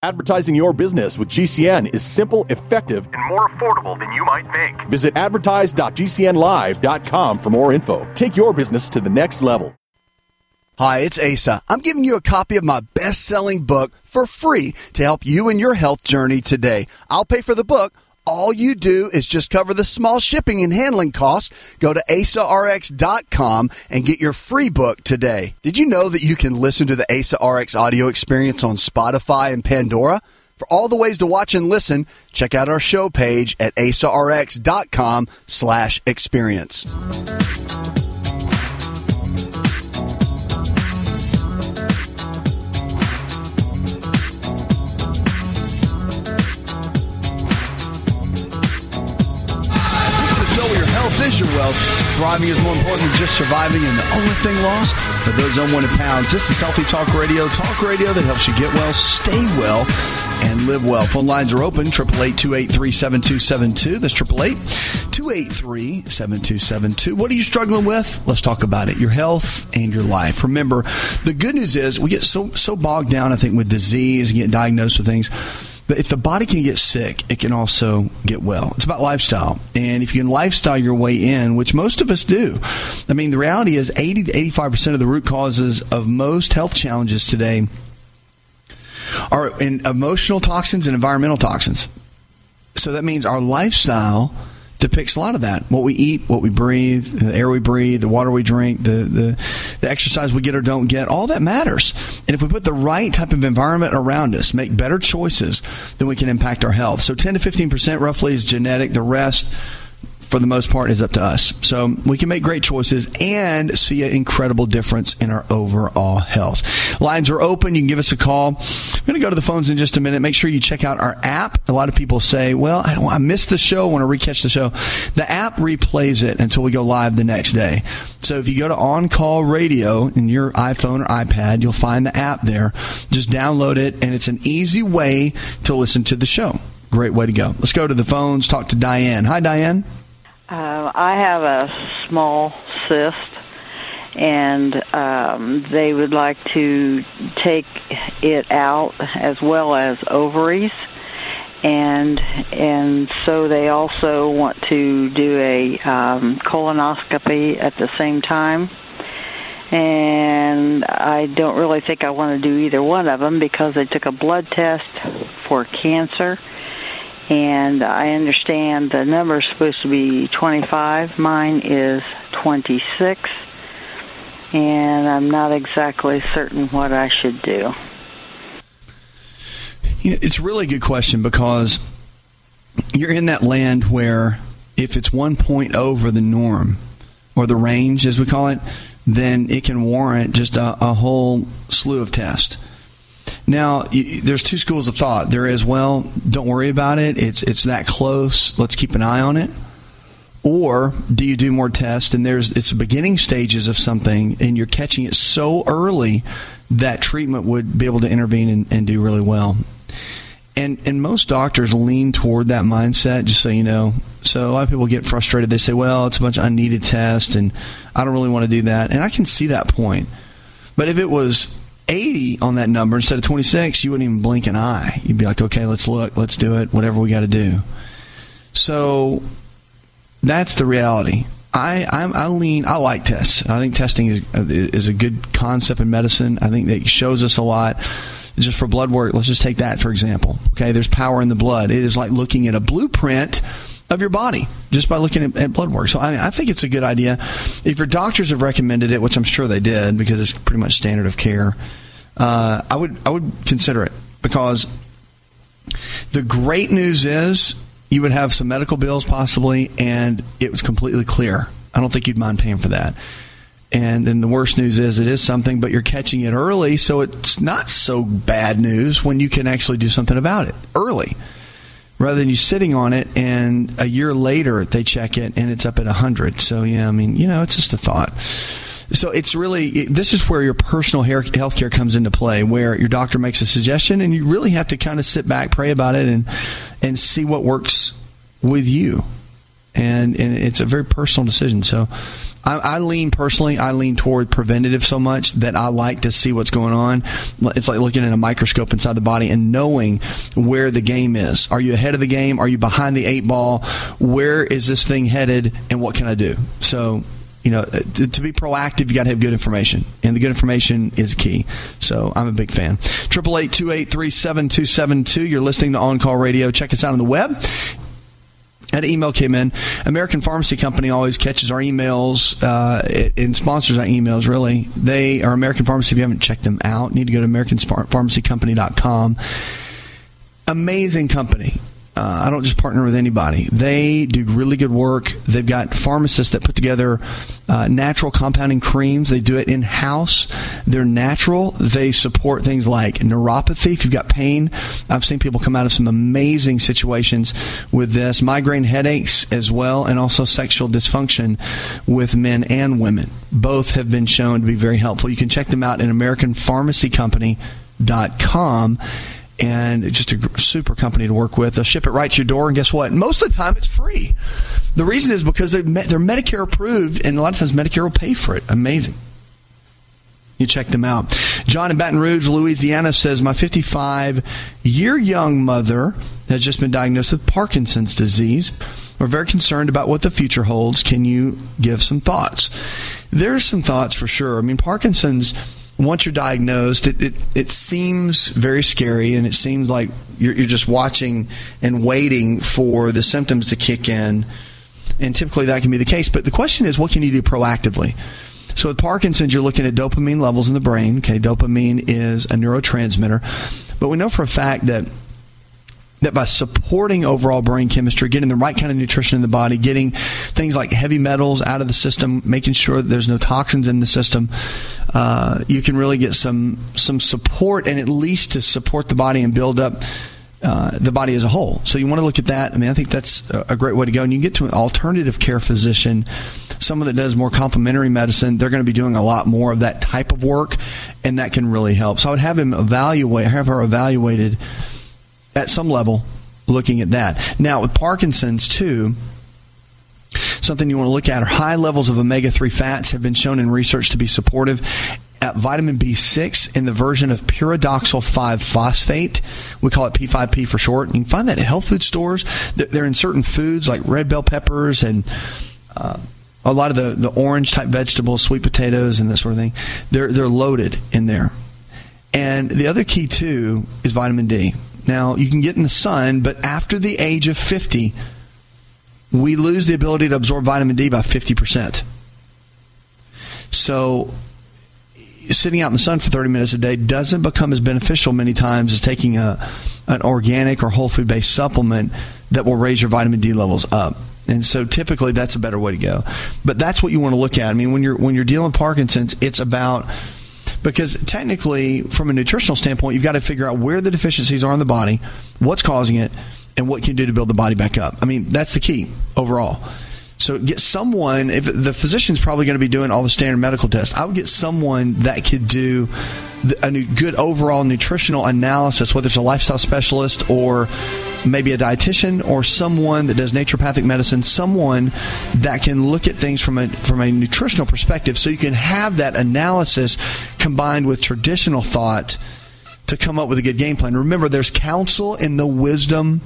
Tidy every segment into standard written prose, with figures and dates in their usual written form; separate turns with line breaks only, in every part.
Advertising your business with GCN is simple, effective, and more affordable than you might think. Visit advertise.gcnlive.com for more info. Take your business to the next level.
Hi, it's Asa. I'm giving you a copy of my best-selling book for free to help you in your health journey today. I'll pay for the book. All you do is just cover the small shipping and handling costs. Go to AsaRx.com and get your free book today. Did you know that you can listen to the Asa RX audio experience on Spotify and Pandora? For all the ways to watch and listen, check out our show page at AsaRx.com/experience. Is your wealth. Thriving is more important than just surviving, and the only thing lost are those unwanted pounds. This is Healthy Talk Radio that helps you get well, stay well, and live well. Phone lines are open, 888-283-7272. That's 888-283-7272. What are you struggling with? Let's talk about it. Your health and your life. Remember, the good news is we get so bogged down, I think, with disease and get diagnosed with things. But if the body can get sick, it can also get well. It's about lifestyle. And if you can lifestyle your way in, which most of us do, I mean, the reality is 80 to 85% of the root causes of most health challenges today are in emotional toxins and environmental toxins. So that means our lifestyle depicts a lot of that. What we eat, what we breathe, the air we breathe, the water we drink, the exercise we get or don't get, all that matters. And if we put the right type of environment around us, make better choices, then we can impact our health. So 10 to 15% roughly is genetic. The rest, for the most part, is up to us. So we can make great choices and see an incredible difference in our overall health. Lines are open. You can give us a call. I'm going to go to the phones in just a minute. Make sure you check out our app. A lot of people say, well, I missed the show. I want to recatch the show. The app replays it until we go live the next day. So if you go to On Call Radio in your iPhone or iPad, you'll find the app there. Just download it, and it's an easy way to listen to the show. Great way to go. Let's go to the phones, talk to Diane. Hi, Diane.
I have a small cyst, and they would like to take it out as well as ovaries, and so they also want to do a colonoscopy at the same time. And I don't really think I want to do either one of them because they took a blood test for cancer. And I understand the number is supposed to be 25. Mine is 26. And I'm not exactly certain what I should do.
You know, it's a really good question because you're in that land where if it's 1 point over the norm, or the range as we call it, then it can warrant just a whole slew of tests. Now, there's two schools of thought. There is, well, don't worry about it. It's that close. Let's keep an eye on it. Or do you do more tests? And it's the beginning stages of something, and you're catching it so early that treatment would be able to intervene and do really well. And most doctors lean toward that mindset, just so you know. So a lot of people get frustrated. They say, well, it's a bunch of unneeded tests, and I don't really want to do that. And I can see that point. But if it was 80 on that number instead of 26, you wouldn't even blink an eye. You'd be like, okay, let's look, let's do it, whatever we got to do. So that's the reality. I like tests. I think testing is a good concept in medicine. I think that it shows us a lot. Just for blood work, let's just take that for example. Okay, there's power in the blood. It is like looking at a blueprint of your body just by looking at blood work. So I think it's a good idea. If your doctors have recommended it, which I'm sure they did because it's pretty much standard of care, I would consider it, because the great news is you would have some medical bills possibly, and it was completely clear. I don't think you'd mind paying for that. And then the worst news is it is something, but you're catching it early, so it's not so bad news when you can actually do something about it early, rather than you sitting on it and a year later they check it and it's up at 100. So, yeah, I mean, it's just a thought. So it's really, this is where your personal health care comes into play, where your doctor makes a suggestion and you really have to kind of sit back, pray about it, and see what works with you. And it's a very personal decision. So I lean toward preventative so much that I like to see what's going on. It's like looking at a microscope inside the body and knowing where the game is. Are you ahead of the game? Are you behind the 8 ball? Where is this thing headed? And what can I do? So, to be proactive, you got to have good information, and the good information is key. So I'm a big fan. 888-283-7272. You're listening to On Call Radio. Check us out on the web. An email came in. American Pharmacy Company always catches our emails and sponsors our emails, really. They are American Pharmacy. If you haven't checked them out, need to go to AmericanPharmacyCompany.com. Amazing company. I don't just partner with anybody. They do really good work. They've got pharmacists that put together natural compounding creams. They do it in-house. They're natural. They support things like neuropathy. If you've got pain, I've seen people come out of some amazing situations with this. Migraine headaches as well, and also sexual dysfunction with men and women. Both have been shown to be very helpful. You can check them out at AmericanPharmacyCompany.com. And just a super company to work with. They'll ship it right to your door, and guess what? Most of the time, it's free. The reason is because they're Medicare approved, and a lot of times Medicare will pay for it. Amazing. You check them out. John in Baton Rouge, Louisiana says, my 55-year young mother has just been diagnosed with Parkinson's disease. We're very concerned about what the future holds. Can you give some thoughts? There's some thoughts for sure. I mean, Parkinson's, once you're diagnosed, it seems very scary, and it seems like you're just watching and waiting for the symptoms to kick in, and typically that can be the case. But the question is, what can you do proactively? So with Parkinson's, you're looking at dopamine levels in the brain. Okay, dopamine is a neurotransmitter, but we know for a fact that by supporting overall brain chemistry, getting the right kind of nutrition in the body, getting things like heavy metals out of the system, making sure that there's no toxins in the system, you can really get some support, and at least to support the body and build up the body as a whole. So you want to look at that. I mean, I think that's a great way to go. And you get to an alternative care physician, someone that does more complementary medicine. They're going to be doing a lot more of that type of work, and that can really help. So I would have her evaluated at some level, looking at that. Now, with Parkinson's, too, something you want to look at are high levels of omega-3 fats have been shown in research to be supportive. Vitamin B6 in the version of pyridoxal 5-phosphate. We call it P5P for short. You can find that at health food stores. They're in certain foods like red bell peppers and a lot of the orange-type vegetables, sweet potatoes, and that sort of thing. They're loaded in there. And the other key, too, is vitamin D. Now, you can get in the sun, but after the age of 50, we lose the ability to absorb vitamin D by 50%. So sitting out in the sun for 30 minutes a day doesn't become as beneficial many times as taking an organic or whole food-based supplement that will raise your vitamin D levels up. And so typically that's a better way to go. But that's what you want to look at. I mean, when you're dealing with Parkinson's, it's about... Because technically, from a nutritional standpoint, you've got to figure out where the deficiencies are in the body, what's causing it, and what you can do to build the body back up. I mean, that's the key overall. So get someone, if the physician's probably going to be doing all the standard medical tests, I would get someone that could do a good overall nutritional analysis, whether it's a lifestyle specialist or maybe a dietitian or someone that does naturopathic medicine, someone that can look at things from a nutritional perspective, so you can have that analysis combined with traditional thought to come up with a good game plan. Remember, there's counsel in the wisdom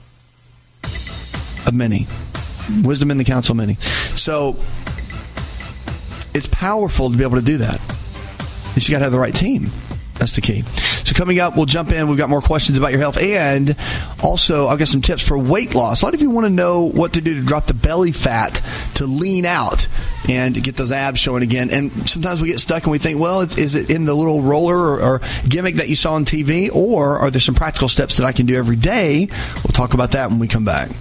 of many. Wisdom in the counsel of many. So it's powerful to be able to do that. You got to have the right team. That's the key. So coming up, we'll jump in. We've got more questions about your health. And also, I've got some tips for weight loss. A lot of you want to know what to do to drop the belly fat, to lean out, and to get those abs showing again. And sometimes we get stuck and we think, well, is it in the little roller or gimmick that you saw on TV? Or are there some practical steps that I can do every day? We'll talk about that when we come back.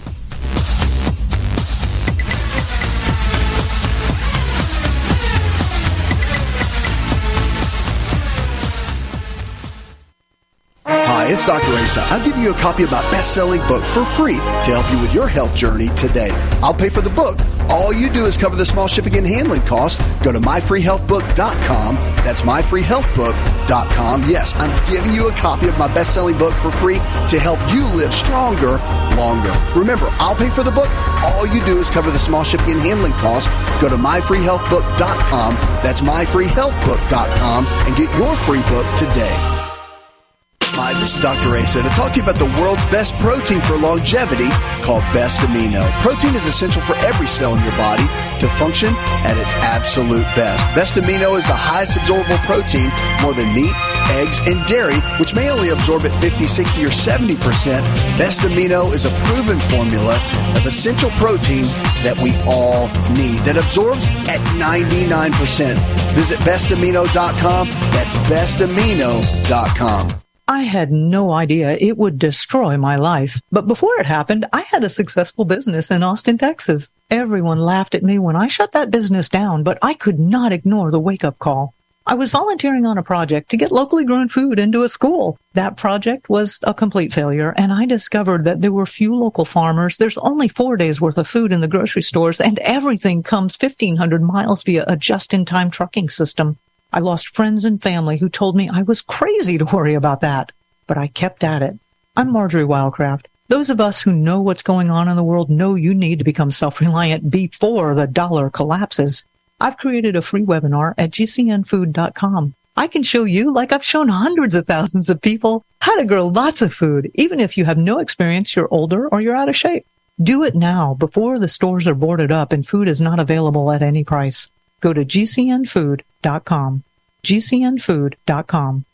Hi, it's Dr. Asa. I'll give you a copy of my best-selling book for free to help you with your health journey today. I'll pay for the book. All you do is cover the small shipping and handling costs. Go to myfreehealthbook.com. That's myfreehealthbook.com. Yes, I'm giving you a copy of my best-selling book for free to help you live stronger, longer. Remember, I'll pay for the book. All you do is cover the small shipping and handling costs. Go to myfreehealthbook.com. That's myfreehealthbook.com and get your free book today. Hi, this is Dr. Asa to talk to you about the world's best protein for longevity called Best Amino. Protein is essential for every cell in your body to function at its absolute best. Best Amino is the highest absorbable protein, more than meat, eggs, and dairy, which may only absorb at 50, 60, or 70%. Best Amino is a proven formula of essential proteins that we all need that absorbs at 99%. Visit bestamino.com. That's bestamino.com.
I had no idea it would destroy my life. But before it happened, I had a successful business in Austin, Texas. Everyone laughed at me when I shut that business down, but I could not ignore the wake-up call. I was volunteering on a project to get locally grown food into a school. That project was a complete failure, and I discovered that there were few local farmers. There's only 4 days worth of food in the grocery stores, and everything comes 1,500 miles via a just-in-time trucking system. I lost friends and family who told me I was crazy to worry about that, but I kept at it. I'm Marjorie Wildcraft. Those of us who know what's going on in the world know you need to become self-reliant before the dollar collapses. I've created a free webinar at gcnfood.com. I can show you, like I've shown hundreds of thousands of people, how to grow lots of food, even if you have no experience, you're older, or you're out of shape. Do it now, before the stores are boarded up and food is not available at any price. Go to gcnfood.com. gcnfood.com.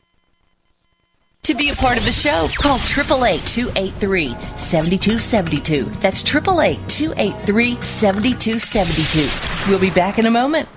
To be a part of the show, call 888-283-7272. That's 888-283-7272. We'll be back in a moment.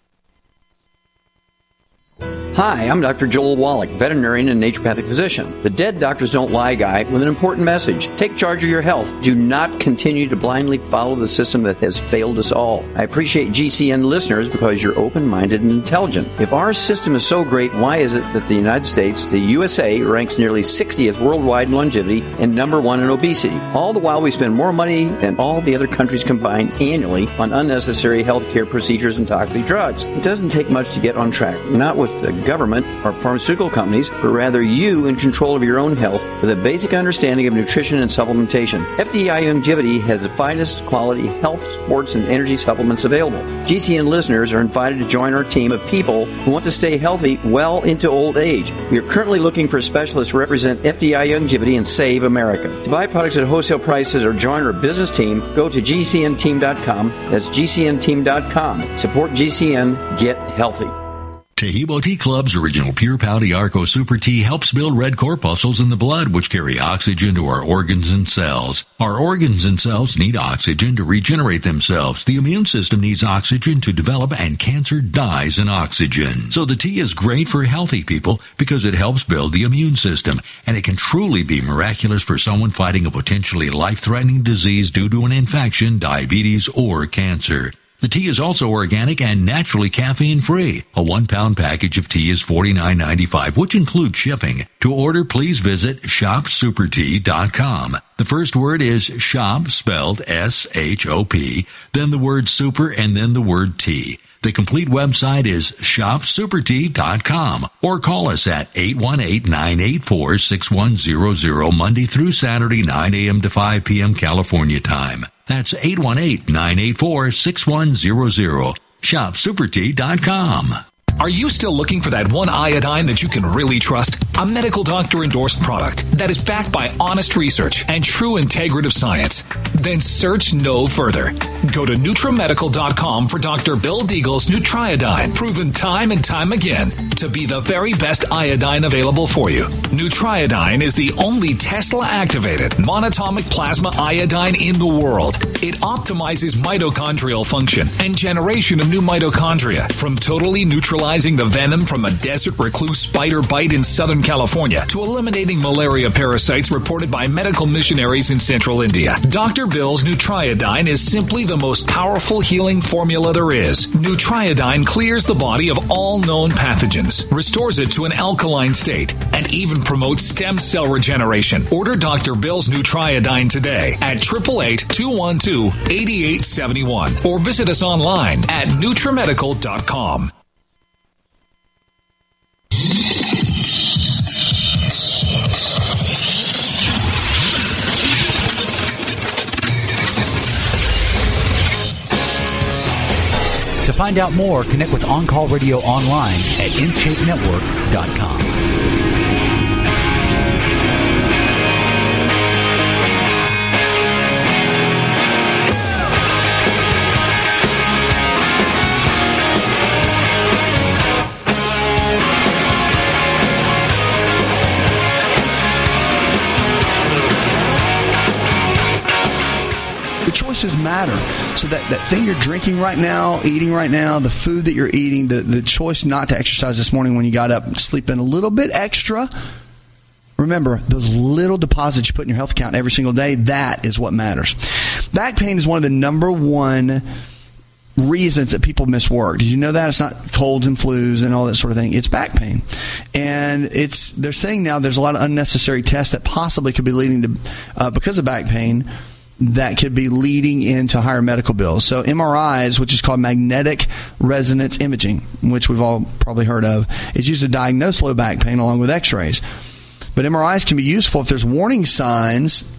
Hi, I'm Dr. Joel Wallach, veterinarian and naturopathic physician. The Dead Doctors Don't Lie guy with an important message. Take charge of your health. Do not continue to blindly follow the system that has failed us all. I appreciate GCN listeners because you're open-minded and intelligent. If our system is so great, why is it that the United States, the USA, ranks nearly 60th worldwide in longevity and number 1 in obesity? All the while we spend more money than all the other countries combined annually on unnecessary healthcare procedures and toxic drugs. It doesn't take much to get on track. Not with the government or pharmaceutical companies, but rather you in control of your own health with a basic understanding of nutrition and supplementation. FDI Longevity has the finest quality health, sports, and energy supplements available. GCN listeners are invited to join our team of people who want to stay healthy well into old age. We are currently looking for specialists to represent FDI Longevity and Save America. To buy products at wholesale prices or join our business team, go to gcnteam.com. That's gcnteam.com. Support GCN. Get healthy.
Tahibo Tea Club's original Pure Pouty Arco Super Tea helps build red corpuscles in the blood, which carry oxygen to our organs and cells. Our organs and cells need oxygen to regenerate themselves. The immune system needs oxygen to develop, and cancer dies in oxygen. So the tea is great for healthy people because it helps build the immune system, and it can truly be miraculous for someone fighting a potentially life-threatening disease due to an infection, diabetes, or cancer. The tea is also organic and naturally caffeine-free. A 1-pound package of tea is $49.95, which includes shipping. To order, please visit shopsupertea.com. The first word is shop, spelled S-H-O-P, then the word super, and then the word tea. The complete website is shopsupertea.com, or call us at 818-984-6100 Monday through Saturday, 9 a.m. to 5 p.m. California time. That's 818-984-6100. ShopSuperTea.com.
Are you still looking for that one iodine that you can really trust? A medical doctor-endorsed product that is backed by honest research and true integrative science? Then search no further. Go to NutriMedical.com for Dr. Bill Deagle's Nutriodine, proven time and time again to be the very best iodine available for you. Nutriodine is the only Tesla-activated monatomic plasma iodine in the world. It optimizes mitochondrial function and generation of new mitochondria, from totally neutralizing the venom from a desert recluse spider bite in Southern California to eliminating malaria parasites reported by medical missionaries in central India. Dr. Bill's Nutriodine is simply the most powerful healing formula there is. Nutriodine clears the body of all known pathogens, restores it to an alkaline state, and even promotes stem cell regeneration. Order Dr. Bill's Nutriodine today at 888-212-8871 or visit us online at NutriMedical.com.
To find out more, connect with On Call Radio online at InShapeNetwork.com.
The choices matter. So that thing you're drinking right now, eating right now, the food that you're eating, the choice not to exercise this morning when you got up, sleep in a little bit extra. Remember, those little deposits you put in your health account every single day, that is what matters. Back pain is one of the number one reasons that people miss work. Did you know that? It's not colds and flus and all that sort of thing. It's back pain. And they're saying now there's a lot of unnecessary tests that possibly could be leading to, because of back pain, that could be leading into higher medical bills. So MRIs, which is called magnetic resonance imaging, which we've all probably heard of, is used to diagnose low back pain along with x-rays. But MRIs can be useful if there's warning signs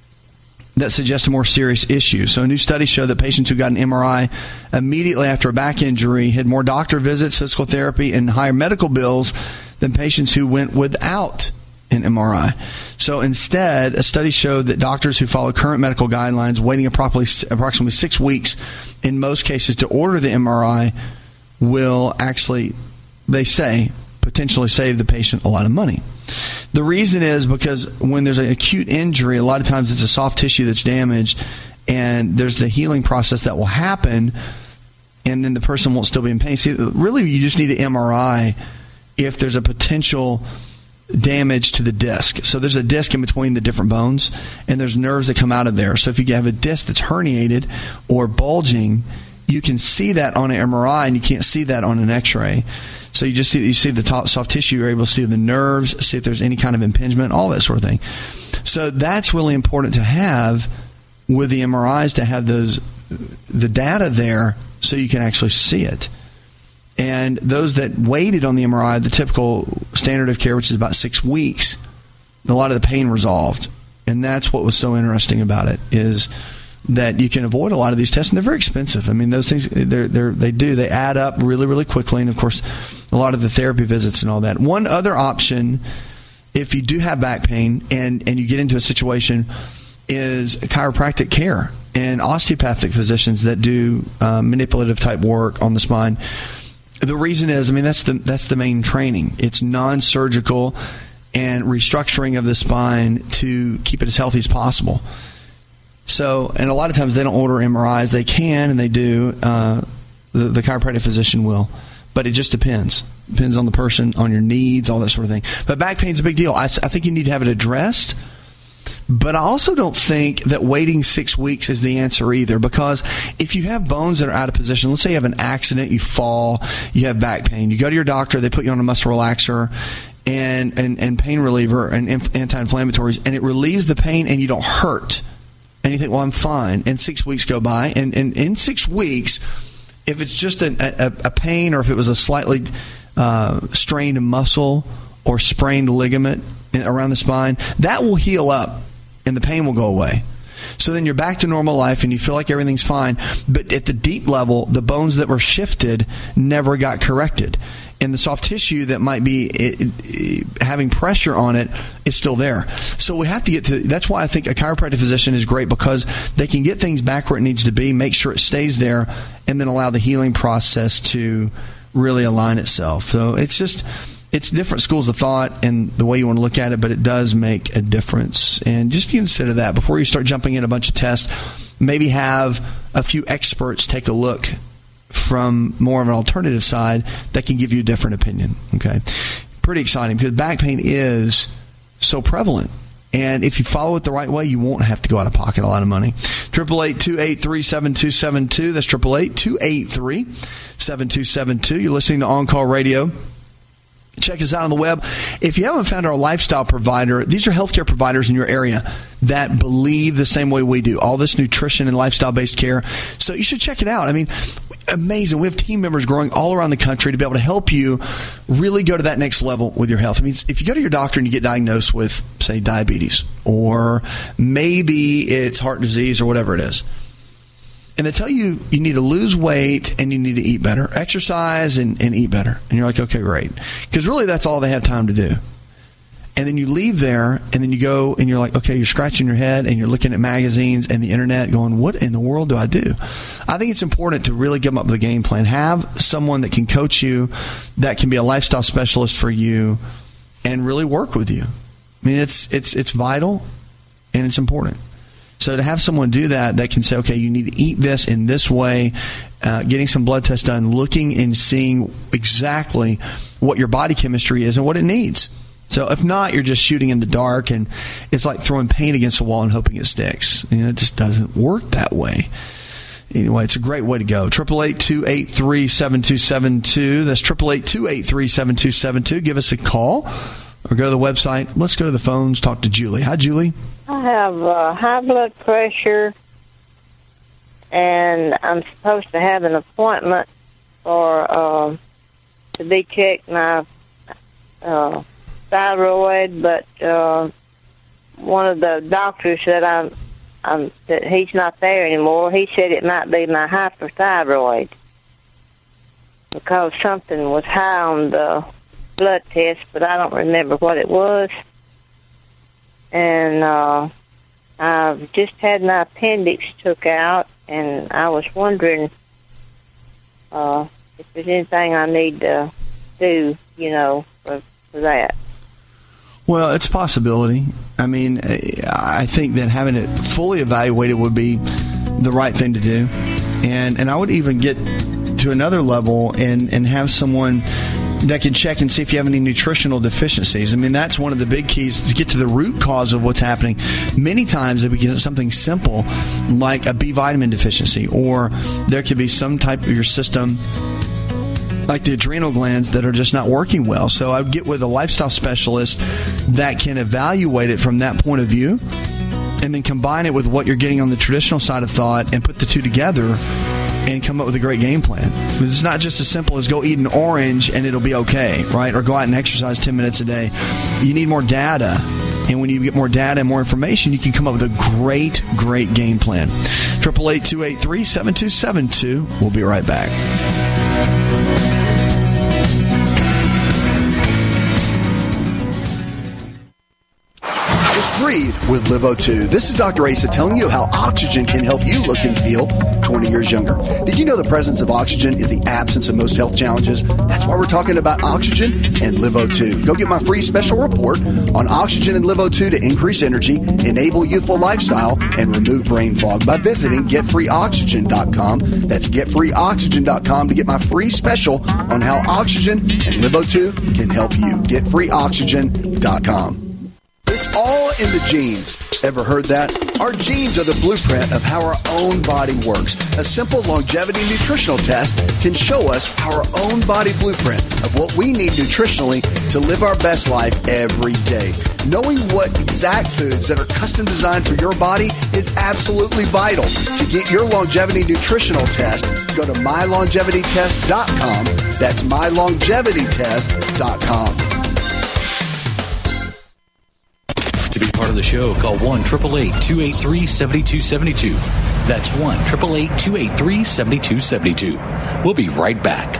that suggest a more serious issue. So a new study showed that patients who got an MRI immediately after a back injury had more doctor visits, physical therapy, and higher medical bills than patients who went without an MRI. So instead, a study showed that doctors who follow current medical guidelines, waiting approximately 6 weeks in most cases to order the MRI, will actually, they say, potentially save the patient a lot of money. The reason is because when there's an acute injury, a lot of times it's a soft tissue that's damaged, and there's the healing process that will happen, and then the person won't still be in pain. See, really, you just need an MRI if there's a potential damage to the disc. So there's a disc in between the different bones, and there's nerves that come out of there. So if you have a disc that's herniated or bulging, you can see that on an MRI, and you can't see that on an x-ray. So you see the top soft tissue, you're able to see the nerves, see if there's any kind of impingement, all that sort of thing. So that's really important to have with the MRIs, to have the data there so you can actually see it. And those that waited on the MRI, the typical standard of care, which is about 6 weeks, a lot of the pain resolved. And that's what was so interesting about it, is that you can avoid a lot of these tests, and they're very expensive. I mean, those things, they add up really, really quickly. And, of course, a lot of the therapy visits and all that. One other option, if you do have back pain and you get into a situation, is chiropractic care and osteopathic physicians that do manipulative type work on the spine. The reason is, I mean, that's the main training. It's non-surgical and restructuring of the spine to keep it as healthy as possible. So, and a lot of times they don't order MRIs. They can, and they do. The chiropractic physician will. But it just depends. Depends on the person, on your needs, all that sort of thing. But back pain's a big deal. I think you need to have it addressed. But I also don't think that waiting 6 weeks is the answer either, because if you have bones that are out of position, let's say you have an accident, you fall, you have back pain, you go to your doctor, they put you on a muscle relaxer and pain reliever and anti-inflammatories, and it relieves the pain and you don't hurt. And you think, well, I'm fine. And 6 weeks go by, and in 6 weeks, if it's just a pain, or if it was a slightly strained muscle or sprained ligament around the spine, that will heal up and the pain will go away. So then you're back to normal life and you feel like everything's fine. But at the deep level, the bones that were shifted never got corrected. And the soft tissue that might be having pressure on it is still there. So we have to get to, that's why I think a chiropractic physician is great, because they can get things back where it needs to be, make sure it stays there, and then allow the healing process to really align itself. So it's different schools of thought and the way you want to look at it, but it does make a difference. And just consider that before you start jumping in a bunch of tests. Maybe have a few experts take a look from more of an alternative side that can give you a different opinion. Okay. pretty exciting because back pain is so prevalent. And if you follow it the right way, you won't have to go out of pocket a lot of money. 888-283-7272. That's 888-283-7272. You're listening to On Call Radio. Check us out on the web. If you haven't found our lifestyle provider, these are healthcare providers in your area that believe the same way we do. All this nutrition and lifestyle-based care. So you should check it out. I mean, amazing. We have team members growing all around the country to be able to help you really go to that next level with your health. I mean, if you go to your doctor and you get diagnosed with, say, diabetes, or maybe it's heart disease or whatever it is, and they tell you you need to lose weight and you need to eat better, exercise and eat better. And you're like, okay, great. Because really that's all they have time to do. And then you leave there and then you go and you're like, okay, you're scratching your head and you're looking at magazines and the internet going, what in the world do I do? I think it's important to really come up with a game plan. Have someone that can coach you, that can be a lifestyle specialist for you and really work with you. I mean, it's vital and it's important. So to have someone do that can say, okay, you need to eat this in this way, getting some blood tests done, looking and seeing exactly what your body chemistry is and what it needs. So if not, you're just shooting in the dark, and it's like throwing paint against the wall and hoping it sticks. You know, it just doesn't work that way. Anyway, it's a great way to go. 888-283-7272. That's 888-283-7272. Give us a call or go to the website. Let's go to the phones, talk to Julie. Hi, Julie.
I have high blood pressure, and I'm supposed to have an appointment for to be checked my thyroid, but one of the doctors said that he's not there anymore. He said it might be my hyperthyroid because something was high on the blood test, but I don't remember what it was. And I've just had my appendix took out, and I was wondering if there's anything I need to do, for that.
Well, it's a possibility. I mean, I think that having it fully evaluated would be the right thing to do. And I would even get to another level and have someone that can check and see if you have any nutritional deficiencies. I mean, that's one of the big keys to get to the root cause of what's happening. Many times it begins something simple like a B vitamin deficiency, or there could be some type of your system like the adrenal glands that are just not working well. So I would get with a lifestyle specialist that can evaluate it from that point of view and then combine it with what you're getting on the traditional side of thought and put the two together and come up with a great game plan. Because it's not just as simple as go eat an orange and it'll be okay, right? Or go out and exercise 10 minutes a day. You need more data. And when you get more data and more information, you can come up with a great, great game plan. 888-283-7272. We'll be right back.
Breathe with LiveO2. This is Dr. Asa telling you how oxygen can help you look and feel 20 years younger. Did you know the presence of oxygen is the absence of most health challenges? That's why we're talking about oxygen and LiveO2. Go get my free special report on oxygen and LiveO2 to increase energy, enable youthful lifestyle, and remove brain fog by visiting GetFreeOxygen.com. That's GetFreeOxygen.com to get my free special on how oxygen and LiveO2 can help you. GetFreeOxygen.com. It's all in the genes. Ever heard that? Our genes are the blueprint of how our own body works. A simple longevity nutritional test can show us our own body blueprint of what we need nutritionally to live our best life every day. Knowing what exact foods that are custom designed for your body is absolutely vital. To get your longevity nutritional test, go to mylongevitytest.com. That's mylongevitytest.com.
To be part of the show, call 1-888-283-7272. That's 1-888-283-7272. We'll be right back.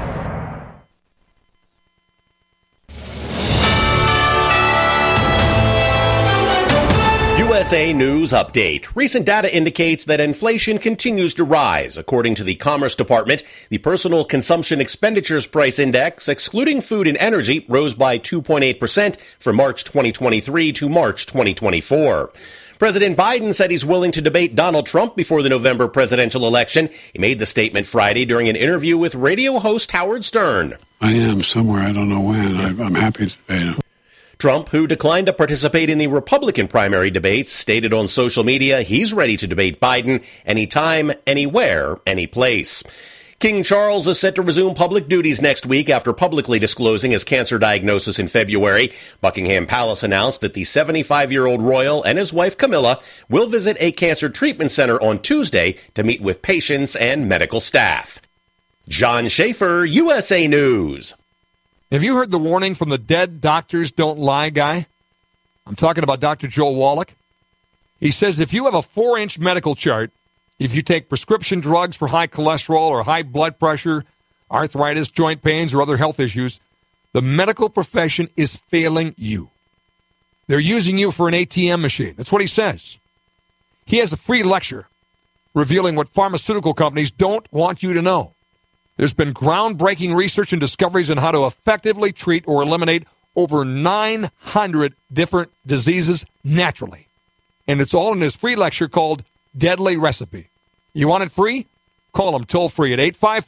USA News Update. Recent data indicates that inflation continues to rise. According to the Commerce Department, the Personal Consumption Expenditures Price Index, excluding food and energy, rose by 2.8% from March 2023 to March 2024. President Biden said he's willing to debate Donald Trump before the November presidential election. He made the statement Friday during an interview with radio host Howard Stern.
I am somewhere. I don't know when. I'm happy to debate him.
Trump, who declined to participate in the Republican primary debates, stated on social media he's ready to debate Biden anytime, anywhere, anyplace. King Charles is set to resume public duties next week after publicly disclosing his cancer diagnosis in February. Buckingham Palace announced that the 75-year-old royal and his wife Camilla will visit a cancer treatment center on Tuesday to meet with patients and medical staff. John Schaefer, USA News.
Have you heard the warning from the dead doctors don't lie guy? I'm talking about Dr. Joel Wallach. He says if you have a 4-inch medical chart, if you take prescription drugs for high cholesterol or high blood pressure, arthritis, joint pains, or other health issues, the medical profession is failing you. They're using you for an ATM machine. That's what he says. He has a free lecture revealing what pharmaceutical companies don't want you to know. There's been groundbreaking research and discoveries on how to effectively treat or eliminate over 900 different diseases naturally. And it's all in his free lecture called Deadly Recipe. You want it free? Call him toll free at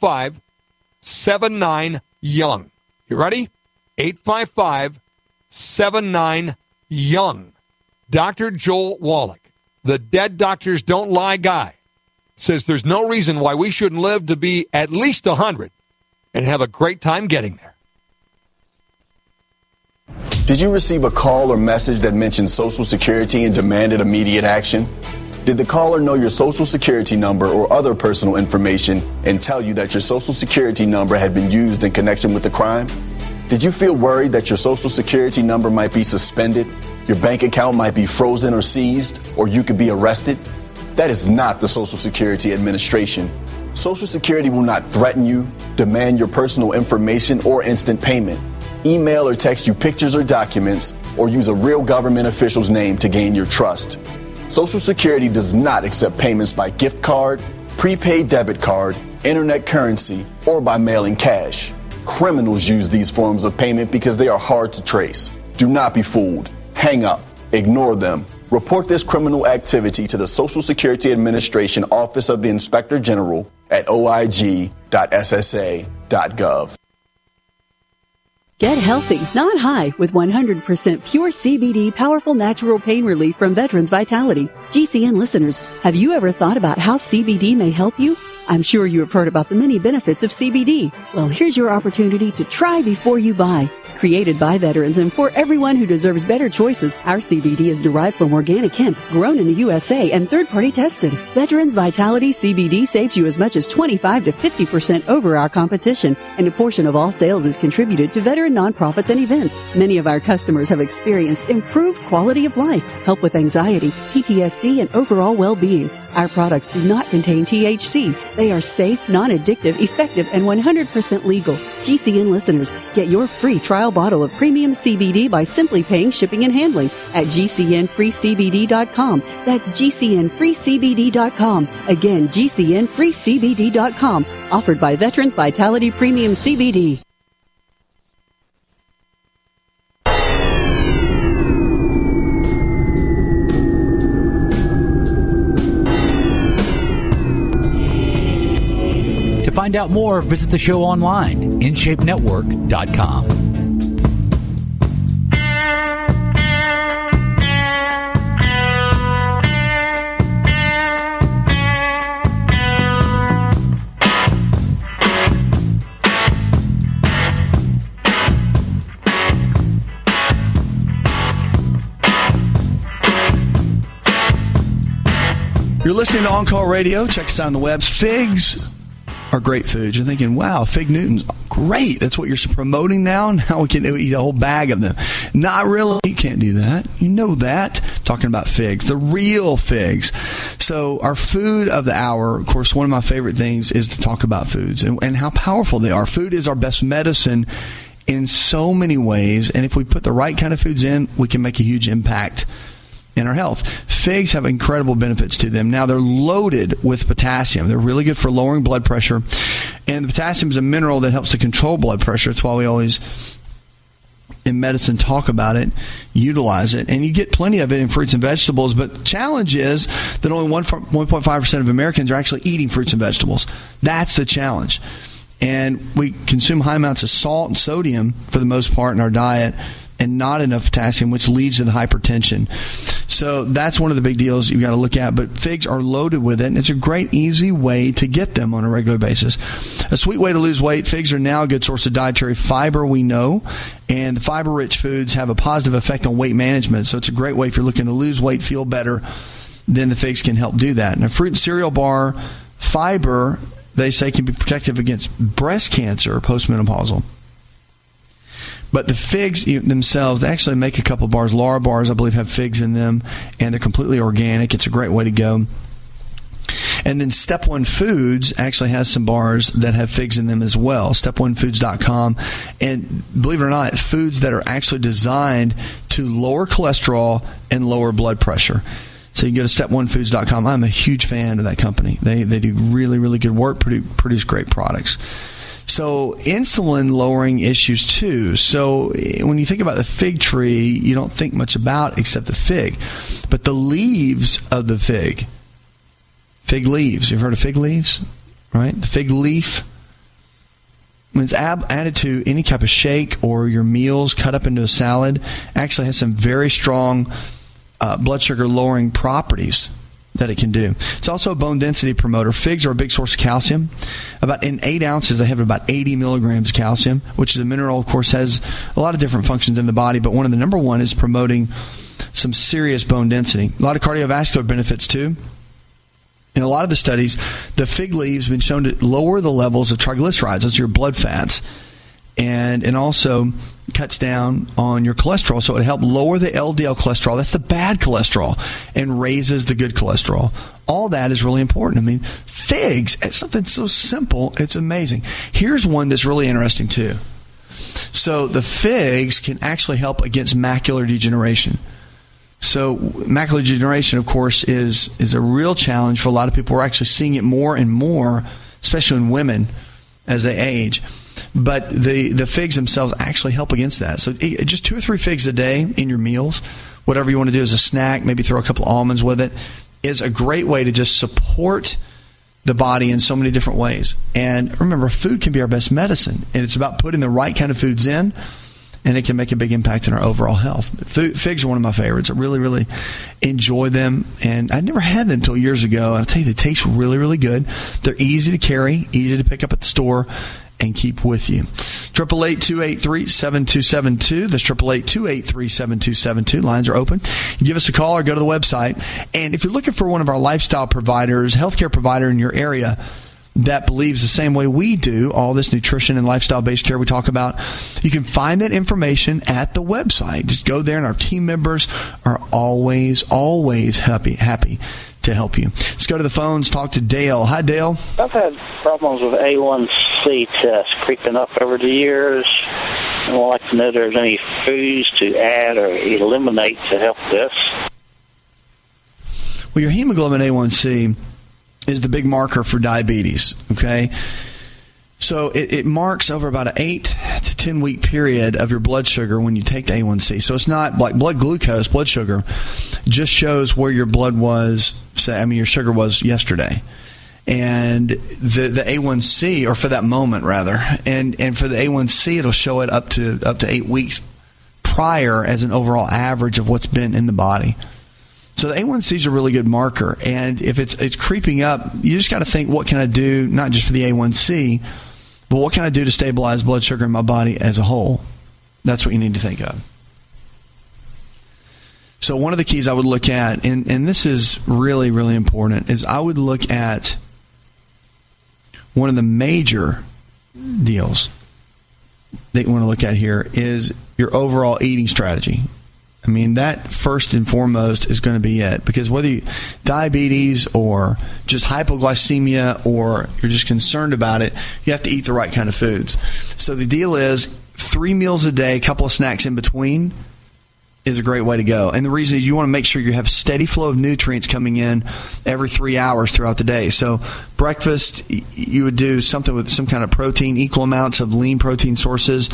855-79-YOUNG. You ready? 855-79-YOUNG. Dr. Joel Wallach, the Dead Doctors Don't Lie guy, says there's no reason why we shouldn't live to be at least 100 and have a great time getting there.
Did you receive a call or message that mentioned Social Security and demanded immediate action? Did the caller know your Social Security number or other personal information and tell you that your Social Security number had been used in connection with the crime? Did you feel worried that your Social Security number might be suspended, your bank account might be frozen or seized, or you could be arrested? That is not the Social Security Administration. Social Security will not threaten you, demand your personal information, or instant payment, email or text you pictures or documents, or use a real government official's name to gain your trust. Social Security does not accept payments by gift card, prepaid debit card, internet currency, or by mailing cash. Criminals use these forms of payment because they are hard to trace. Do not be fooled. Hang up. Ignore them. Report this criminal activity to the Social Security Administration Office of the Inspector General at oig.ssa.gov.
Get healthy, not high, with 100% pure CBD powerful natural pain relief from Veterans Vitality. GCN listeners, have you ever thought about how CBD may help you? I'm sure you have heard about the many benefits of CBD. Well, here's your opportunity to try before you buy. Created by veterans and for everyone who deserves better choices, our CBD is derived from organic hemp, grown in the USA and third-party tested. Veterans Vitality CBD saves you as much as 25 to 50% over our competition, and a portion of all sales is contributed to veteran nonprofits and events. Many of our customers have experienced improved quality of life, help with anxiety, PTSD, and overall well-being. Our products do not contain THC. They are safe, non-addictive, effective, and 100% legal. GCN listeners, get your free trial bottle of premium CBD by simply paying shipping and handling at GCNFreeCBD.com. That's GCNFreeCBD.com. Again, GCNFreeCBD.com. Offered by Veterans Vitality Premium CBD.
To find out more, visit the show online, InShapeNetwork.com.
You're listening to On Call Radio. Check us out on the webs. Figs are great foods. You're thinking, wow, Fig Newtons, great. That's what you're promoting now? Now we can eat a whole bag of them. Not really. You can't do that. You know that. Talking about figs, the real figs. So our food of the hour, of course, one of my favorite things is to talk about foods and how powerful they are. Food is our best medicine in so many ways. And if we put the right kind of foods in, we can make a huge impact in our health. Figs have incredible benefits to them. Now, they're loaded with potassium. They're really good for lowering blood pressure. And the potassium is a mineral that helps to control blood pressure. That's why we always in medicine talk about it, utilize it, and you get plenty of it in fruits and vegetables. But the challenge is that only 1.5% of Americans are actually eating fruits and vegetables. That's the challenge. And we consume high amounts of salt and sodium for the most part in our diet, and not enough potassium, which leads to the hypertension. So that's one of the big deals you've got to look at. But figs are loaded with it, and it's a great, easy way to get them on a regular basis. A sweet way to lose weight, figs are now a good source of dietary fiber, we know. And the fiber-rich foods have a positive effect on weight management. So it's a great way if you're looking to lose weight, feel better, then the figs can help do that. And a fruit and cereal bar, fiber, they say, can be protective against breast cancer, postmenopausal. But the figs themselves, they actually make a couple bars. Lara bars, I believe, have figs in them, and they're completely organic. It's a great way to go. And then Step One Foods actually has some bars that have figs in them as well, step1foods.com. And believe it or not, foods that are actually designed to lower cholesterol and lower blood pressure. So you can go to step1foods.com. I'm a huge fan of that company. They do really, really good work, produce great products. So insulin lowering issues too. So when you think about the fig tree, you don't think much about except the fig. But the leaves of the fig leaves. You've heard of fig leaves? Right? The fig leaf, when it's added to any type of shake or your meals, cut up into a salad, actually has some very strong blood sugar lowering properties that it can do. It's also a bone density promoter. Figs are a big source of calcium. About in 8 ounces, they have about 80 milligrams of calcium, which is a mineral, of course, has a lot of different functions in the body, but one of the number one is promoting some serious bone density. A lot of cardiovascular benefits, too. In a lot of the studies, the fig leaves have been shown to lower the levels of triglycerides, those are your blood fats, and also cuts down on your cholesterol. So it helps lower the LDL cholesterol. That's the bad cholesterol, and raises the good cholesterol. All that is really important. I mean, figs, it's something so simple, it's amazing. Here's one that's really interesting too. So the figs can actually help against macular degeneration. So macular degeneration, of course, is a real challenge for a lot of people. We're actually seeing it more and more, especially in women as they age. But the figs themselves actually help against that. So just 2 or 3 figs a day in your meals, whatever you want to do as a snack, maybe throw a couple almonds with it, is a great way to just support the body in so many different ways. And remember, food can be our best medicine. And it's about putting the right kind of foods in, and it can make a big impact in our overall health. Figs are one of my favorites. I really, really enjoy them. And I never had them until years ago. And I'll tell you, they taste really, really good. They're easy to carry, easy to pick up at the store, and keep with you. 888-283-7272. That's 888-283-7272. Lines are open. Give us a call or go to the website. And if you're looking for one of our lifestyle providers, healthcare provider in your area that believes the same way we do, all this nutrition and lifestyle-based care we talk about, you can find that information at the website. Just go there, and our team members are always happy to help you. Let's go to the phones, talk to Dale. Hi, Dale.
I've had problems with A1C test creeping up over the years. And I'd like to know if there's any foods to add or eliminate to help this.
Well, your hemoglobin A1C is the big marker for diabetes, okay? So it marks over about an 8 to 10 week period of your blood sugar when you take the A1C. So it's not like blood glucose, blood sugar, just shows where your blood was, your sugar was yesterday. And the A1C, or for that moment rather, and for the A1C, it'll show it up to 8 weeks prior as an overall average of what's been in the body. So the A1C is a really good marker. And if it's creeping up, you just got to think, what can I do, not just for the A1C, but what can I do to stabilize blood sugar in my body as a whole? That's what you need to think of. So one of the keys I would look at, and this is really, really important, is I would look at one of the major deals that you want to look at here is your overall eating strategy. I mean, that first and foremost is going to be it. Because whether you diabetes or just hypoglycemia or you're just concerned about it, you have to eat the right kind of foods. So the deal is 3 meals a day, a couple of snacks in between is a great way to go. And the reason is you want to make sure you have steady flow of nutrients coming in every 3 hours throughout the day. So breakfast, you would do something with some kind of protein, equal amounts of lean protein sources.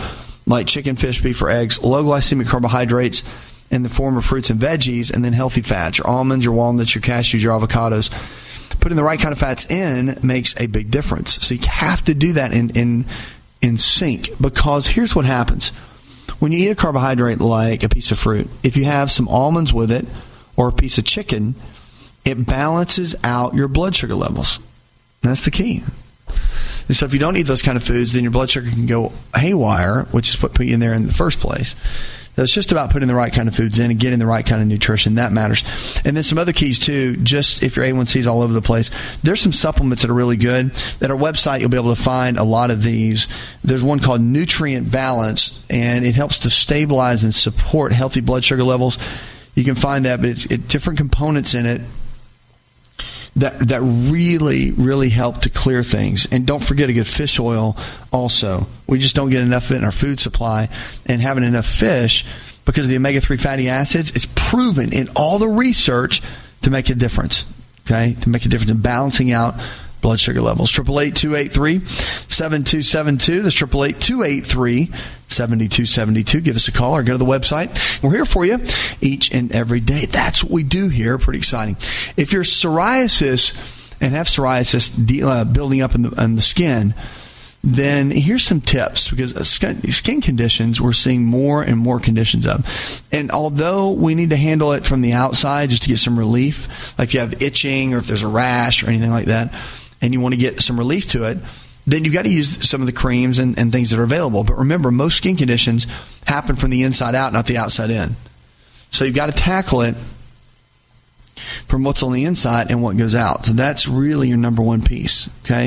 like chicken, fish, beef, or eggs, low glycemic carbohydrates in the form of fruits and veggies, and then healthy fats, your almonds, your walnuts, your cashews, your avocados. Putting the right kind of fats in makes a big difference. So you have to do that in sync, because here's what happens. When you eat a carbohydrate like a piece of fruit, if you have some almonds with it or a piece of chicken, it balances out your blood sugar levels. That's the key. And so if you don't eat those kind of foods, then your blood sugar can go haywire, which is what put you in there in the first place. So it's just about putting the right kind of foods in and getting the right kind of nutrition. That matters. And then some other keys, too, just if your A1C is all over the place, there's some supplements that are really good. At our website, you'll be able to find a lot of these. There's one called Nutrient Balance, and it helps to stabilize and support healthy blood sugar levels. You can find that, but it's different components in it that really, really help to clear things. And don't forget a good fish oil also. We just don't get enough of it in our food supply. And having enough fish, because of the omega-3 fatty acids, it's proven in all the research to make a difference. Okay? To make a difference in balancing out blood sugar levels. 888-283-7272. That's 888-283-7272. Give us a call or go to the website. We're here for you each and every day. That's what we do here. Pretty exciting. If you're psoriasis and have psoriasis building up in the skin, then here's some tips, because skin conditions, we're seeing more and more conditions of. And although we need to handle it from the outside just to get some relief, like if you have itching or if there's a rash or anything like that, and you want to get some relief to it, then you've got to use some of the creams and things that are available. But remember, most skin conditions happen from the inside out, not the outside in. So you've got to tackle it from what's on the inside and what goes out. So that's really your number one piece, okay?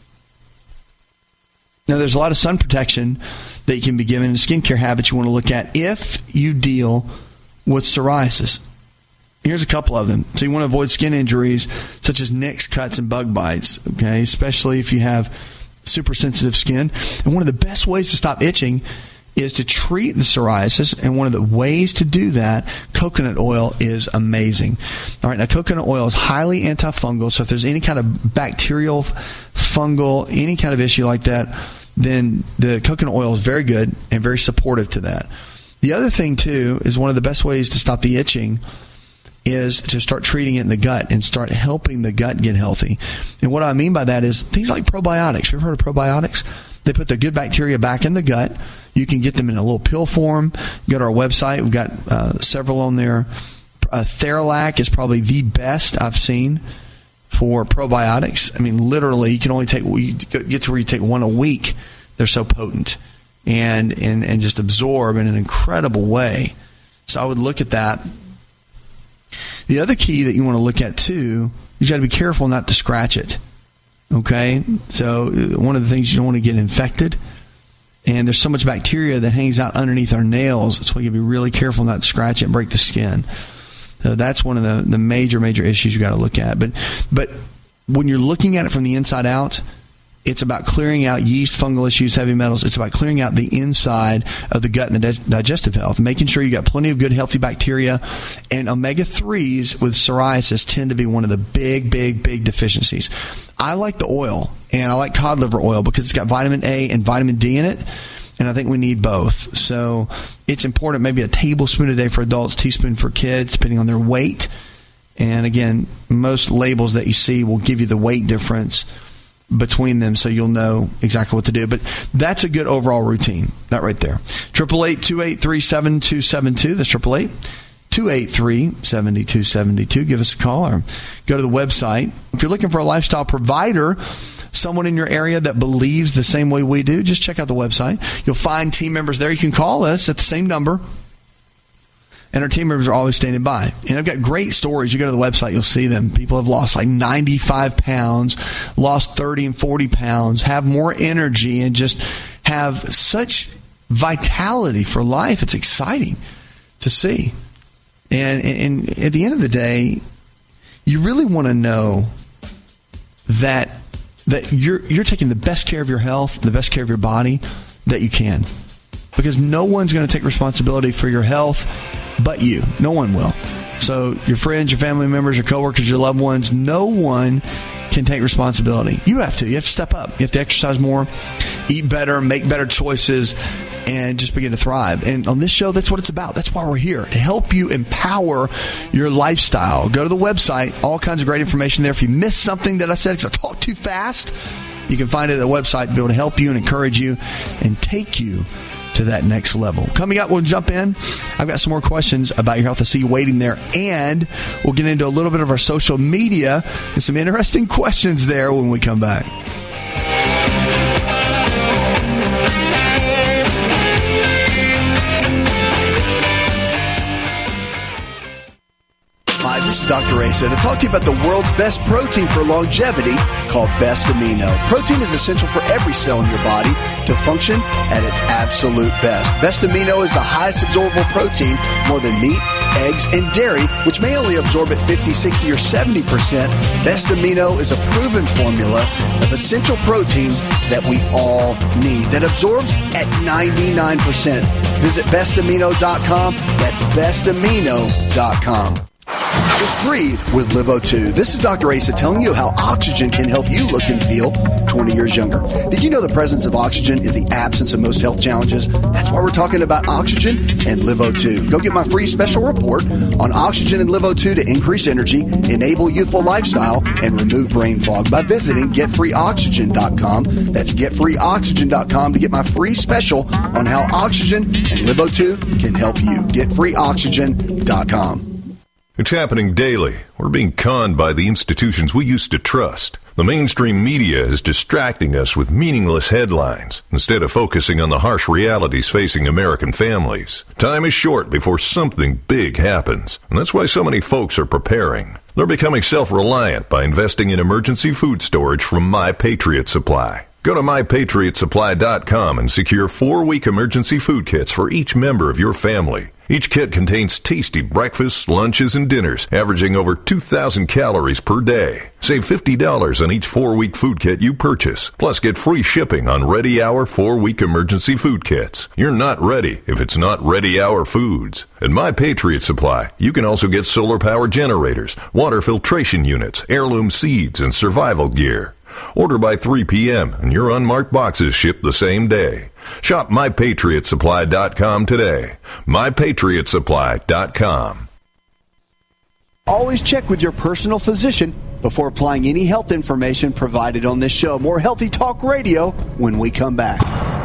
Now, there's a lot of sun protection that you can be given in skincare habits you want to look at if you deal with psoriasis. Here's a couple of them. So you want to avoid skin injuries such as nicks, cuts, and bug bites, okay, especially if you have super sensitive skin. And one of the best ways to stop itching is to treat the psoriasis. And one of the ways to do that, coconut oil is amazing. All right, now coconut oil is highly antifungal. So if there's any kind of bacterial, fungal, any kind of issue like that, then the coconut oil is very good and very supportive to that. The other thing, too, is one of the best ways to stop the itching is to start treating it in the gut and start helping the gut get healthy. And what I mean by that is things like probiotics. You've heard of probiotics? They put the good bacteria back in the gut. You can get them in a little pill form. Go to our website. We've got several on there. Theralac is probably the best I've seen for probiotics. I mean, literally, you can only get to where you take one a week. They're so potent and just absorb in an incredible way. So I would look at that. The other key that you want to look at, too, you got to be careful not to scratch it. Okay? So one of the things, you don't want to get infected. And there's so much bacteria that hangs out underneath our nails. That's why you got to be really careful not to scratch it and break the skin. So that's one of the major issues you got to look at. But when you're looking at it from the inside out, it's about clearing out yeast, fungal issues, heavy metals. It's about clearing out the inside of the gut and the digestive health, making sure you got plenty of good, healthy bacteria. And omega-3s with psoriasis tend to be one of the big deficiencies. I like the oil, and I like cod liver oil because it's got vitamin A and vitamin D in it, and I think we need both. So it's important, maybe a tablespoon a day for adults, teaspoon for kids, depending on their weight. And again, most labels that you see will give you the weight difference between them, so you'll know exactly what to do. But that's a good overall routine, that right there. 888-283-7272. That's 888-283-7272. Give us a call or go to the website. If you're looking for a lifestyle provider, someone in your area that believes the same way we do, just check out the website. You'll find team members there. You can call us at the same number. And our team members are always standing by. And I've got great stories. You go to the website, you'll see them. People have lost like 95 pounds, lost 30 and 40 pounds, have more energy, and just have such vitality for life. It's exciting to see. And at the end of the day, you really want to know that you're taking the best care of your health, the best care of your body that you can. Because no one's going to take responsibility for your health but you. No one will. So your friends, your family members, your coworkers, your loved ones, no one can take responsibility. You have to step up. You have to exercise more, eat better, make better choices, and just begin to thrive. And on this show, that's what it's about. That's why we're here, to help you empower your lifestyle. Go to the website, all kinds of great information there. If you missed something that I said because I talked too fast, you can find it at the website to be able to help you and encourage you and take you to that next level. Coming up, we'll jump in. I've got some more questions about your health. I see you waiting there. And we'll get into a little bit of our social media and some interesting questions there when we come back.
Hi, this is Dr. Asa to talk to you about the world's best protein for longevity called Best Amino. Protein is essential for every cell in your body to function at its absolute best. Best Amino is the highest absorbable protein, more than meat, eggs, and dairy, which may only absorb at 50, 60, or 70%. Best Amino is a proven formula of essential proteins that we all need that absorbs at 99%. Visit bestamino.com. That's bestamino.com. Just breathe with LiveO2. This is Dr. Asa telling you how oxygen can help you look and feel 20 years younger. Did you know the presence of oxygen is the absence of most health challenges? That's why we're talking about oxygen and LiveO2. Go get my free special report on oxygen and LiveO2 to increase energy, enable youthful lifestyle, and remove brain fog by visiting getfreeoxygen.com. That's getfreeoxygen.com to get my free special on how oxygen and LiveO2 can help you. Getfreeoxygen.com.
It's happening daily. We're being conned by the institutions we used to trust. The mainstream media is distracting us with meaningless headlines instead of focusing on the harsh realities facing American families. Time is short before something big happens, and that's why so many folks are preparing. They're becoming self-reliant by investing in emergency food storage from My Patriot Supply. Go to MyPatriotSupply.com and secure 4-week emergency food kits for each member of your family. Each kit contains tasty breakfasts, lunches, and dinners, averaging over 2,000 calories per day. Save $50 on each 4-week food kit you purchase. Plus, get free shipping on Ready Hour 4-week emergency food kits. You're not ready if it's not Ready Hour foods. At My Patriot Supply, you can also get solar power generators, water filtration units, heirloom seeds, and survival gear. Order by 3 p.m. and your unmarked boxes ship the same day. Shop MyPatriotSupply.com today. MyPatriotSupply.com.
Always check with your personal physician before applying any health information provided on this show. More Healthy Talk Radio when we come back.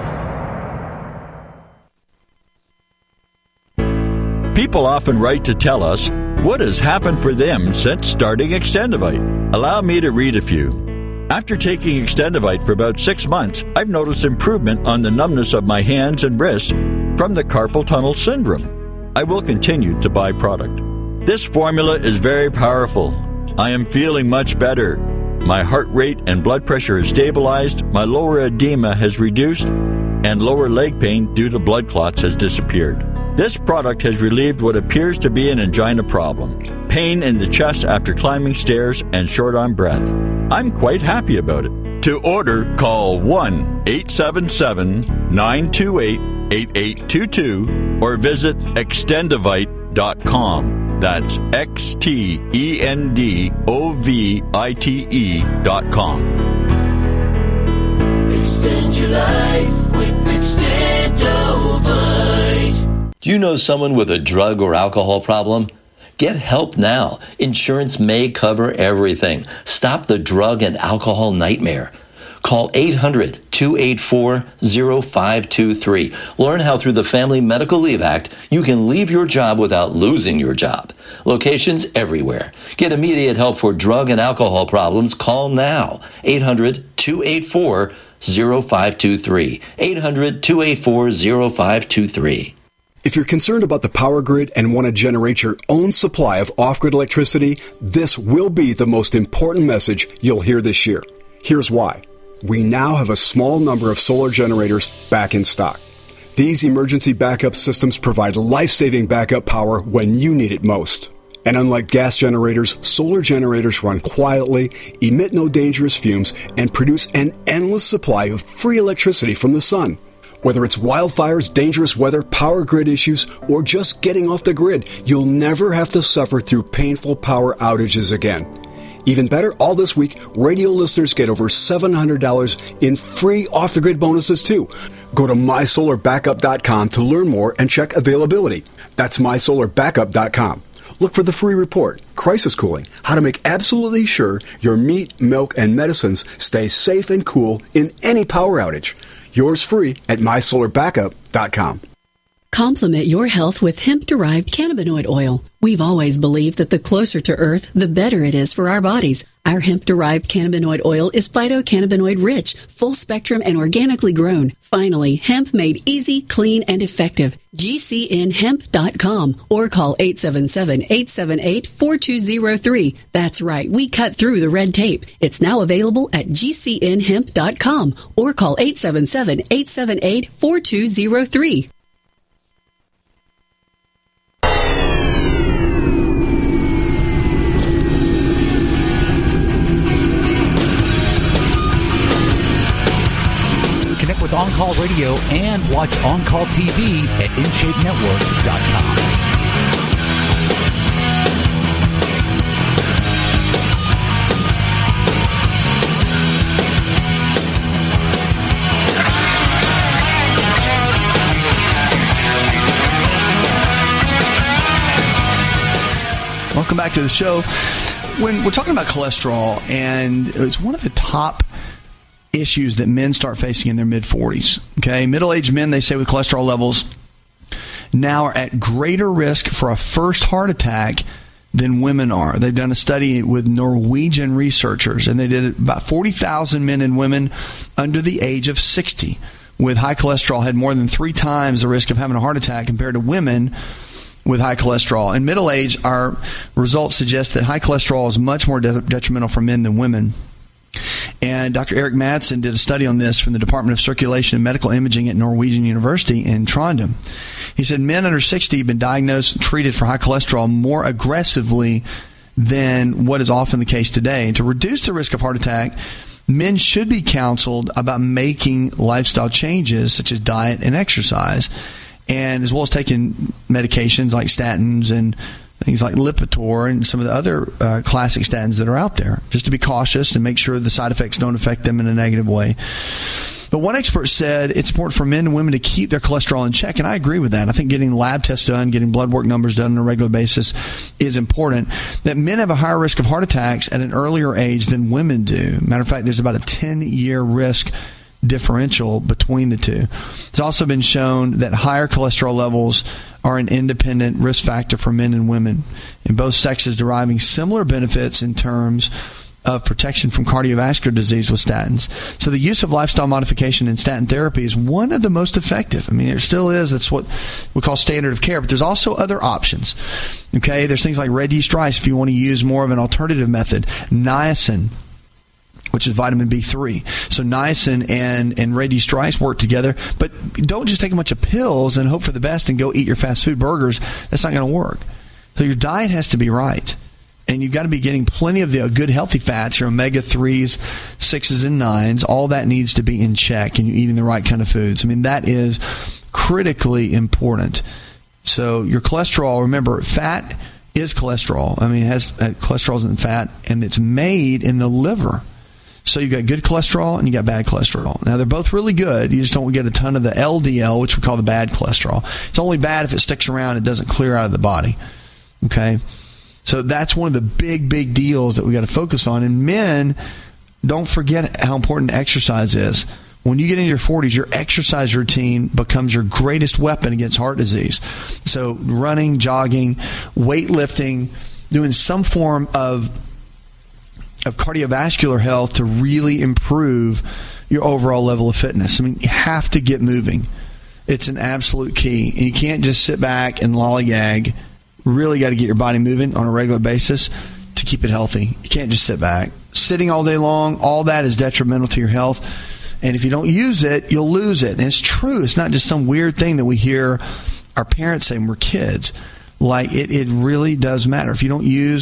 People often write to tell us what has happened for them since starting Extendivite. Allow me to read a few. After taking Extendivite for about 6 months, I've noticed improvement on the numbness of my hands and wrists from the carpal tunnel syndrome. I will continue to buy product. This formula is very powerful. I am feeling much better. My heart rate and blood pressure has stabilized, my lower edema has reduced, and lower leg pain due to blood clots has disappeared. This product has relieved what appears to be an angina problem, pain in the chest after climbing stairs, and short on breath. I'm quite happy about it. To order, call 1-877-928-8822 or visit Extendivite.com. That's XTENDOVITE.com.
Extend your life with Extendovite.
Do you know someone with a drug or alcohol problem? Get help now. Insurance may cover everything. Stop the drug and alcohol nightmare. Call 800-284-0523. Learn how through the Family Medical Leave Act, you can leave your job without losing your job. Locations everywhere. Get immediate help for drug and alcohol problems. Call now. 800-284-0523. 800-284-0523.
If you're concerned about the power grid and want to generate your own supply of off-grid electricity, this will be the most important message you'll hear this year. Here's why. We now have a small number of solar generators back in stock. These emergency backup systems provide life-saving backup power when you need it most. And unlike gas generators, solar generators run quietly, emit no dangerous fumes, and produce an endless supply of free electricity from the sun. Whether it's wildfires, dangerous weather, power grid issues, or just getting off the grid, you'll never have to suffer through painful power outages again. Even better, all this week, radio listeners get over $700 in free off-the-grid bonuses, too. Go to mysolarbackup.com to learn more and check availability. That's mysolarbackup.com. Look for the free report, Crisis Cooling, how to make absolutely sure your meat, milk, and medicines stay safe and cool in any power outage. Yours free at mysolarbackup.com.
Complement your health with hemp-derived cannabinoid oil. We've always believed that the closer to Earth, the better it is for our bodies. Our hemp-derived cannabinoid oil is phytocannabinoid-rich, full-spectrum, and organically grown. Finally, hemp made easy, clean, and effective. GCNhemp.com or call 877-878-4203. That's right, we cut through the red tape. It's now available at GCNhemp.com or call 877-878-4203.
Connect with On Call Radio and watch On Call TV at InShapeNetwork.com.
Welcome back to the show. When we're talking about cholesterol, and it's one of the top issues that men start facing in their mid-40s. Okay, middle-aged men, they say, with cholesterol levels now are at greater risk for a first heart attack than women are. They've done a study with Norwegian researchers, and they did about 40,000 men and women under the age of 60 with high cholesterol had more than 3 times the risk of having a heart attack compared to women with high cholesterol. In middle age, our results suggest that high cholesterol is much more detrimental for men than women. And Dr. Eric Madsen did a study on this from the Department of Circulation and Medical Imaging at Norwegian University in Trondheim. He said men under 60 have been diagnosed and treated for high cholesterol more aggressively than what is often the case today. And to reduce the risk of heart attack, men should be counseled about making lifestyle changes such as diet and exercise, and as well as taking medications like statins and things like Lipitor and some of the other classic statins that are out there, just to be cautious and make sure the side effects don't affect them in a negative way. But one expert said it's important for men and women to keep their cholesterol in check, and I agree with that. I think getting lab tests done, getting blood work numbers done on a regular basis is important. That men have a higher risk of heart attacks at an earlier age than women do. Matter of fact, there's about a 10-year risk differential between the two. It's also been shown that higher cholesterol levels are an independent risk factor for men and women, in both sexes deriving similar benefits in terms of protection from cardiovascular disease with statins. So the use of lifestyle modification and statin therapy is one of the most effective. I mean, it still is. That's what we call standard of care. But there's also other options. Okay, there's things like red yeast rice if you want to use more of an alternative method. Niacin, which is vitamin B3. So niacin and red yeast rice work together. But don't just take a bunch of pills and hope for the best and go eat your fast food burgers. That's not going to work. So your diet has to be right. And you've got to be getting plenty of the good healthy fats, your omega-3s, 6s, and 9s. All that needs to be in check, and you're eating the right kind of foods. I mean, that is critically important. So your cholesterol, remember, fat is cholesterol. I mean, it has cholesterol in fat, and it's made in the liver. So you've got good cholesterol and you got bad cholesterol. Now, they're both really good. You just don't get a ton of the LDL, which we call the bad cholesterol. It's only bad if it sticks around and doesn't clear out of the body. Okay? So that's one of the big deals that we got to focus on. And men, don't forget how important exercise is. When you get into your 40s, your exercise routine becomes your greatest weapon against heart disease. So running, jogging, weightlifting, doing some form of cardiovascular health to really improve your overall level of fitness. I mean, you have to get moving. It's an absolute key. And you can't just sit back and lollygag. Really got to get your body moving on a regular basis to keep it healthy. You can't just sit back. Sitting all day long, all that is detrimental to your health. And if you don't use it, you'll lose it. And it's true. It's not just some weird thing that we hear our parents say when we're kids. Like, it really does matter. If you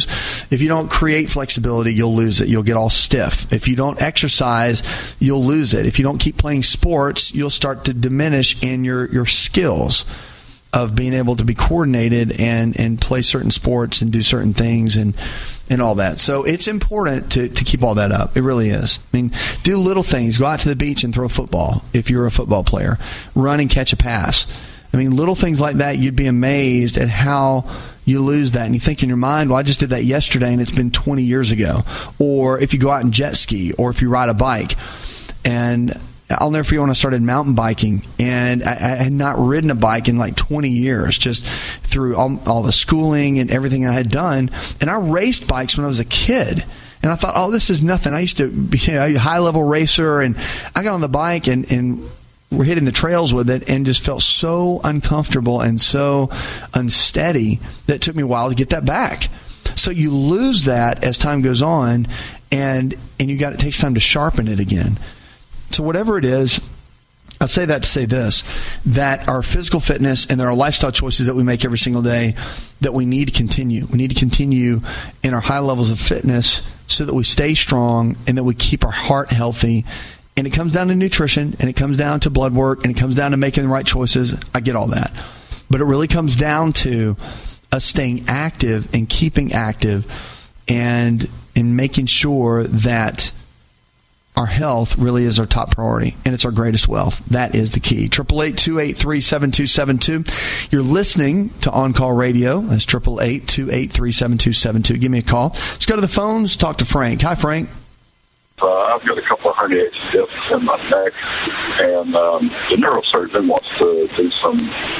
don't create flexibility, you'll lose it. You'll get all stiff. If you don't exercise, you'll lose it. If you don't keep playing sports, you'll start to diminish in your skills. of being able to be coordinated and play certain sports and do certain things and all that. So it's important to keep all that up. It really is. I mean, do little things. Go out to the beach and throw a football if you're a football player. Run and catch a pass. I mean, little things like that, you'd be amazed at how you lose that. And you think in your mind, well, I just did that yesterday and it's been 20 years ago. Or if you go out and jet ski or if you ride a bike. And I'll never forget when I started mountain biking, and I had not ridden a bike in like 20 years, just through all the schooling and everything I had done. And I raced bikes when I was a kid. And I thought, oh, this is nothing. I used to be a high-level racer, and I got on the bike and we're hitting the trails with it and just felt so uncomfortable and so unsteady that it took me a while to get that back. So you lose that as time goes on, and it takes time to sharpen it again. So whatever it is, I say that to say this, that our physical fitness and our lifestyle choices that we make every single day, that we need to continue. We need to continue in our high levels of fitness so that we stay strong and that we keep our heart healthy. And it comes down to nutrition, and it comes down to blood work, and it comes down to making the right choices. I get all that. But it really comes down to us staying active and keeping active and making sure that our health really is our top priority, and it's our greatest wealth. That is the key. 888-283-7272. You're listening to On Call Radio. That's 888-283-7272. Give me a call. Let's go to the phones. Talk to Frank. Hi, Frank.
I've got a couple of herniated discs in my neck, and the neurosurgeon wants to do some.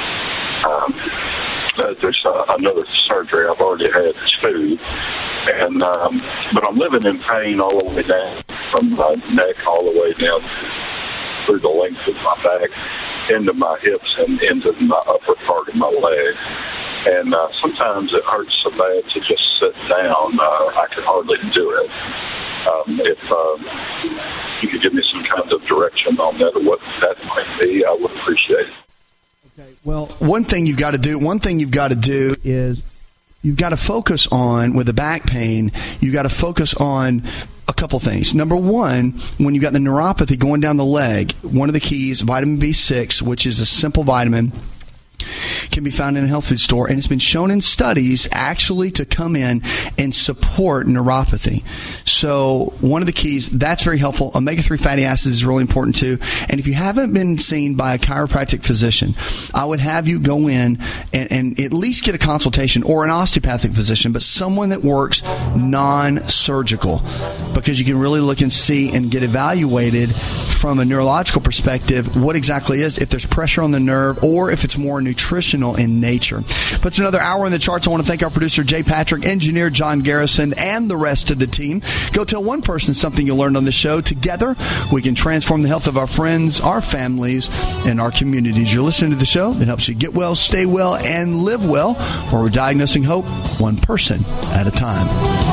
There's another surgery I've already had. It's food, but I'm living in pain all the way down from my neck all the way down through the length of my back, into my hips, and into my upper part of my leg. And sometimes it hurts so bad to just sit down. I can hardly do it. If you could give me some kind of direction on that or what that might be, I would appreciate it.
Okay. Well, one thing you've got to do is you've got to focus on, with the back pain, you've got to focus on a couple things. Number one, when you've got the neuropathy going down the leg, one of the keys, vitamin B6, which is a simple vitamin, can be found in a health food store, and it's been shown in studies actually to come in and support neuropathy. So one of the keys, that's very helpful. Omega-3 fatty acids is really important too. And if you haven't been seen by a chiropractic physician, I would have you go in and at least get a consultation, or an osteopathic physician, but someone that works non-surgical, because you can really look and see and get evaluated from a neurological perspective what exactly is, if there's pressure on the nerve or if it's more nutritional in nature. Puts another hour in the charts. I want to thank our producer, Jay Patrick, engineer John Garrison, and the rest of the team. Go tell one person something you learned on the show. Together, we can transform the health of our friends, our families, and our communities. You're listening to the show that helps you get well, stay well, and live well, where we're diagnosing hope one person at a time.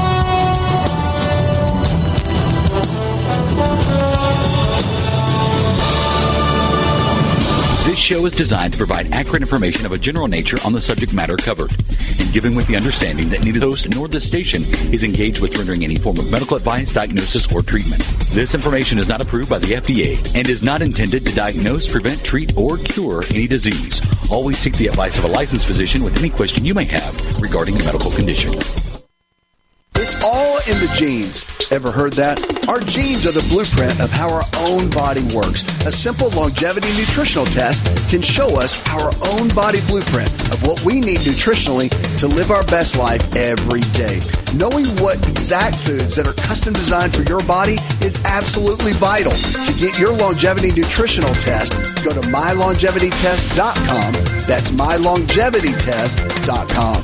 This show is designed to provide accurate information of a general nature on the subject matter covered, and given with the understanding that neither the host nor the station is engaged with rendering any form of medical advice, diagnosis, or treatment. This information is not approved by the FDA and is not intended to diagnose, prevent, treat, or cure any disease. Always seek the advice of a licensed physician with any question you may have regarding a medical condition.
It's all in the genes. Ever heard that? Our genes are the blueprint of how our own body works. A simple longevity nutritional test can show us our own body blueprint of what we need nutritionally to live our best life every day. Knowing what exact foods that are custom designed for your body is absolutely vital. To get your longevity nutritional test, go to mylongevitytest.com. That's mylongevitytest.com.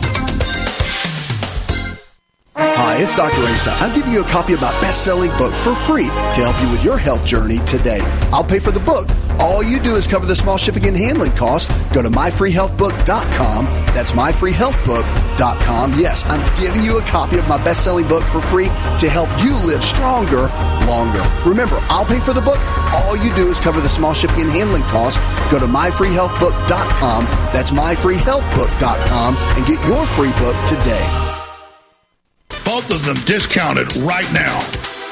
Hi, it's Dr. Asa. I'm giving you a copy of my best-selling book for free to help you with your health journey today. I'll pay for the book. All you do is cover the small shipping and handling costs. Go to myfreehealthbook.com. That's myfreehealthbook.com. Yes, I'm giving you a copy of my best-selling book for free to help you live stronger, longer. Remember, I'll pay for the book. All you do is cover the small shipping and handling costs. Go to myfreehealthbook.com. That's myfreehealthbook.com and get your free book today.
Both of them discounted right now.